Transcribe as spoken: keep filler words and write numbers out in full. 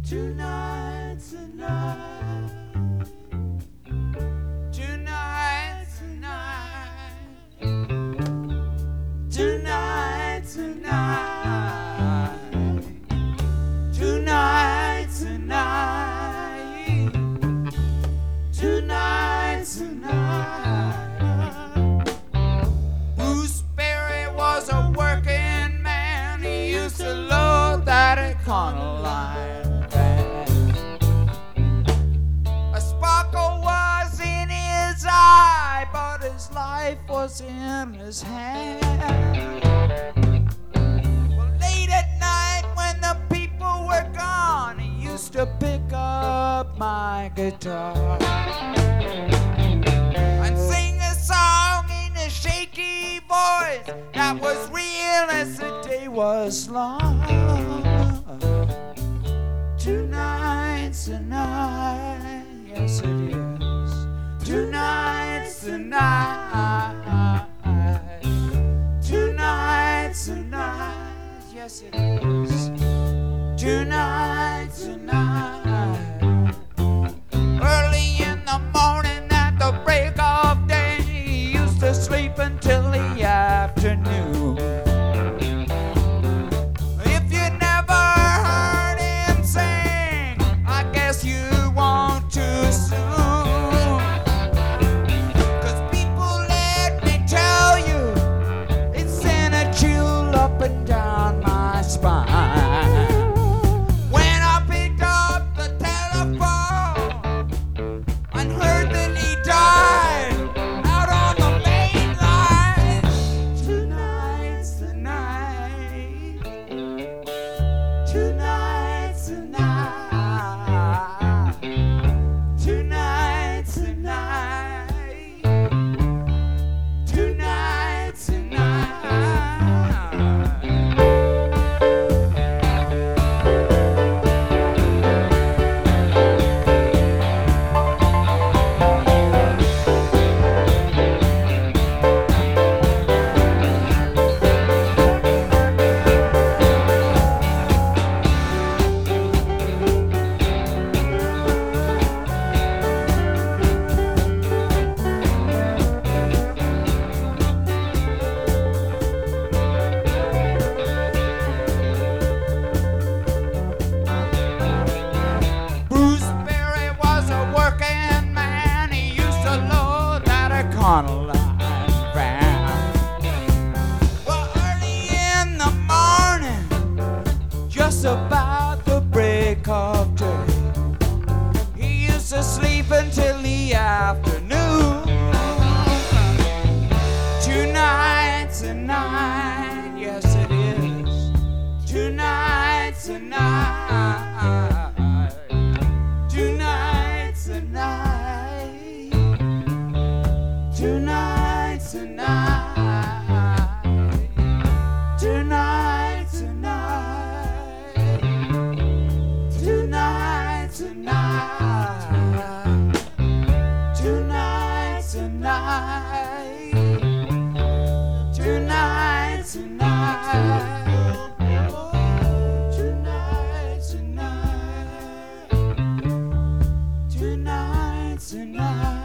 Tonight, tonight, tonight, tonight, tonight, tonight, tonight, tonight, tonight, tonight. Bruce Berry was a working man. He used to load that Econoline. But his life was in his hand. Well, late at night when the people were gone, he used to pick up my guitar and sing a song in a shaky voice that was real as the day was long. Tonight, tonight, yes it is. Tonight, tonight, tonight, tonight, yes it is. Tonight, tonight, early in the morning at the break of day, he used to sleep until the afternoon. If you never heard him sing, I guess you want to soon. Up and down my spine when I picked up the telephone and heard that he died out on the main line. Tonight's the night, tonight's the night, tonight's the night, tonight's the night. Econoline van. Well, early in the morning, just about the break of day, he used to sleep until the afternoon. Tonight, tonight, yes it is. Tonight, tonight, tonight, tonight. Tonight, tonight, tonight, tonight, tonight, tonight, tonight, tonight, tonight, tonight, tonight, tonight, tonight.